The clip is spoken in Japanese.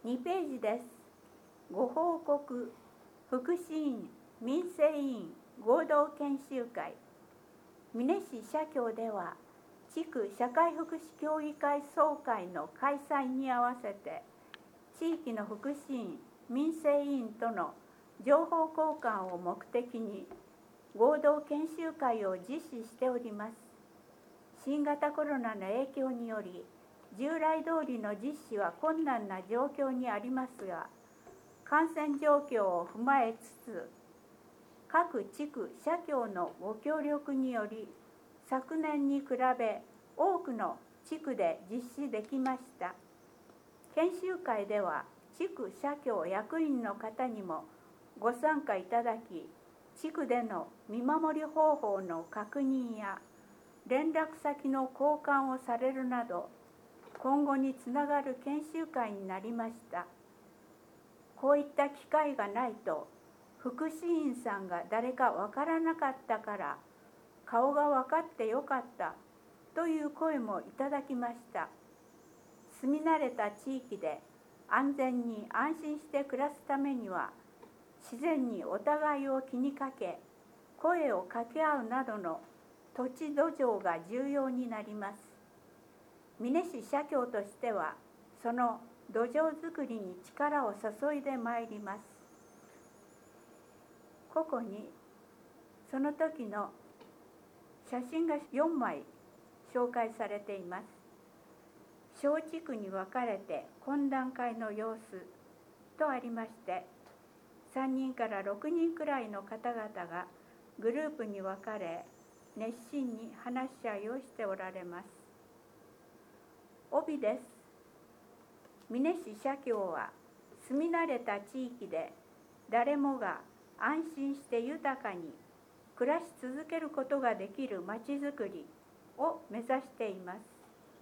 2ページです。ご報告、福祉院、民生委員合同研修会。美祢市社協では、地区社会福祉協議会総会の開催にあわせて、地域の福祉院、民生委員との情報交換を目的に、合同研修会を実施しております。新型コロナの影響により、従来通りの実施は困難な状況にありますが、感染状況を踏まえつつ、各地区社協のご協力により、昨年に比べ多くの地区で実施できました。研修会では、地区社協役員の方にもご参加いただき、地区での見守り方法の確認や連絡先の交換をされるなど、今後につながる研修会になりました。こういった機会がないと、福祉院さんが誰かわからなかったから顔が分かってよかったという声もいただきました。住み慣れた地域で安全に安心して暮らすためには、自然にお互いを気にかけ、声を掛け合うなどの土地土壌が重要になります。美祢市社協としては、その土壌づくりに力を注いでまいります。ここにその時の写真が4枚紹介されています。小地区に分かれて懇談会の様子とありまして、3人から6人くらいの方々がグループに分かれ、熱心に話し合いをしておられます。帯です。美祢市社協は、住み慣れた地域で誰もが安心して豊かに暮らし続けることができるまちづくりを目指しています。